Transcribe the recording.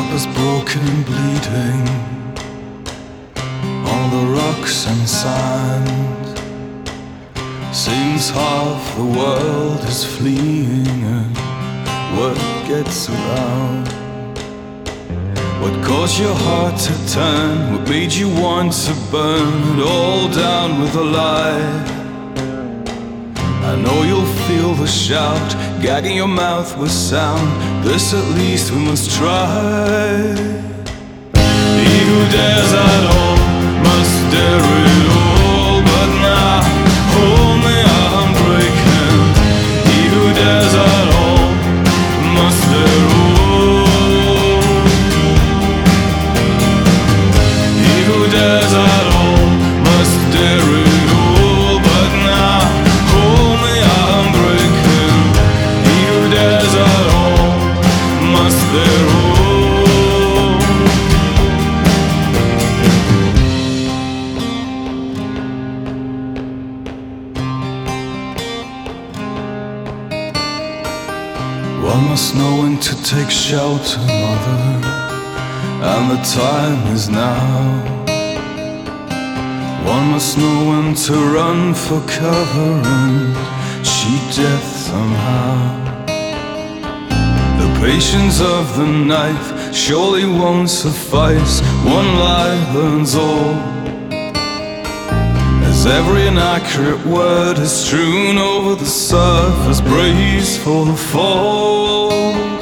is broken and bleeding on the rocks and sand. Seems half the world is fleeing and word gets around. What caused your heart to turn? What made you want to burn it all down with a lie? I know you'll feel the shout, gagging your mouth with sound. This at least we must try. He who dares at all must dare it all. But now, hold me, I'm breaking. He who dares at all must dare all. He who dares at all must dare it all. But now, hold me, I'm breaking. He who dares at all must dare all. One must know when to take shelter, mother, and the time is now. One must know when to run for cover and cheat death somehow. The patience of the knife surely won't suffice. One lie burns all, as every inaccurate word is strewn over the surface, braced for the fall.